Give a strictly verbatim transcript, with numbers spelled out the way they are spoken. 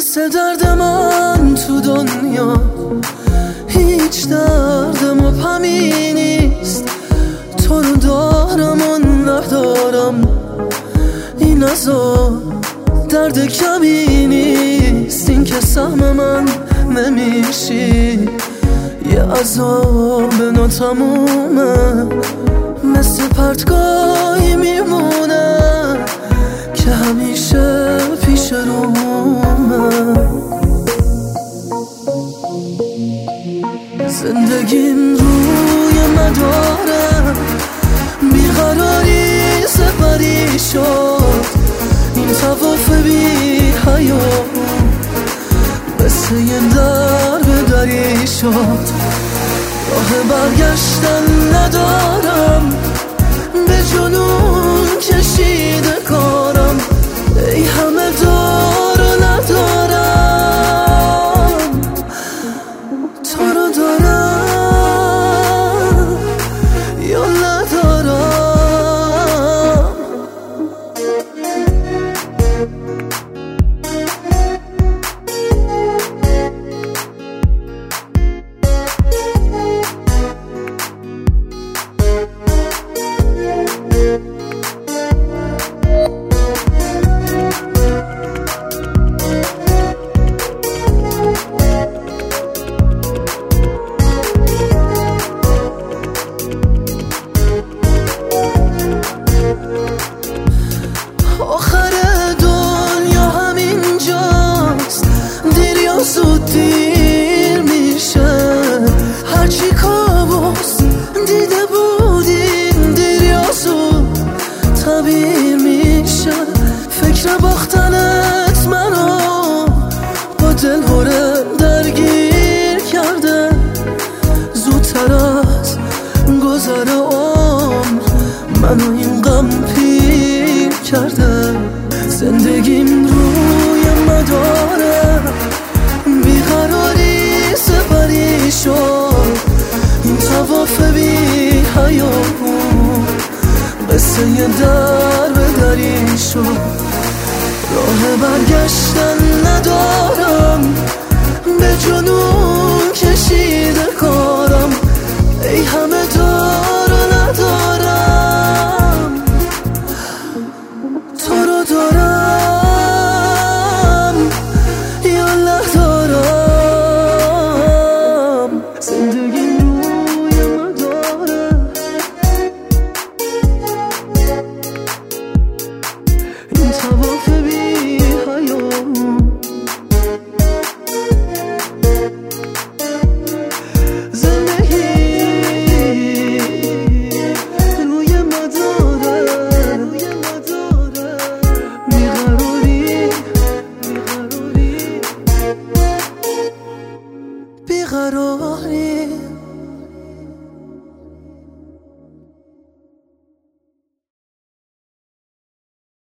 مثل درد من تو دنیا هیچ درد مبهمی نیست. تو رو دارم و ندارم، این عذاب درد کمی نیست. این که سهم من نمیشی، یه عذاب ناتمومه، مثل پرتگاهی میمونه که همیشه پیش رومه. زندگیم روی مداره بیقراری سپری شد. این طواف بی حیات مثل یه در به دری شد. راه برگشتن ندارم، به جنون کشیده کارم. ای همه دار و ندارم، تو رو دارم یا ندارم. آخر دنیا همینجاست، دیر یا زود دیر میشه. هرچی کابوس دیده بودیم دیر یا زود تعبیر میشه. فکر باختنت منو با دل هره درگیر کرده. زودتر از گذر عمر منو این غم پیر کرده. زندگیم روی مداره بیقراری سپری شد. این طواف بی حیات قصه یه در به دری شد. راه برگشتن ندارم، به جنون کشیده کارم. ای همه دار و ندارم، تو رو دارم یا ندارم. زندگی روی مداره این طواف بی حیات. بیقراری